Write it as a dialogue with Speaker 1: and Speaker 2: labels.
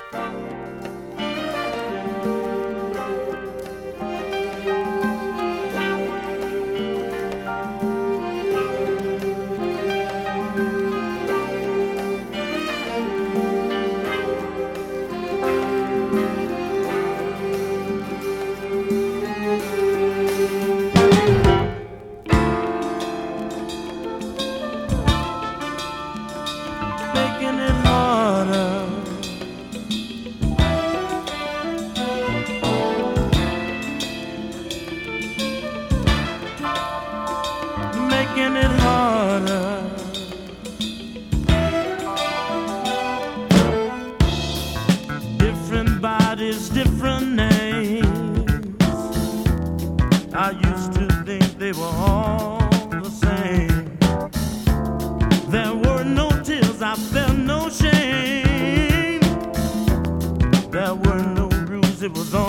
Speaker 1: Making it harder, making it harder. Different bodies, different names. I used to think they were all the same. There were no tears, I felt no shame. There were no bruises, it was all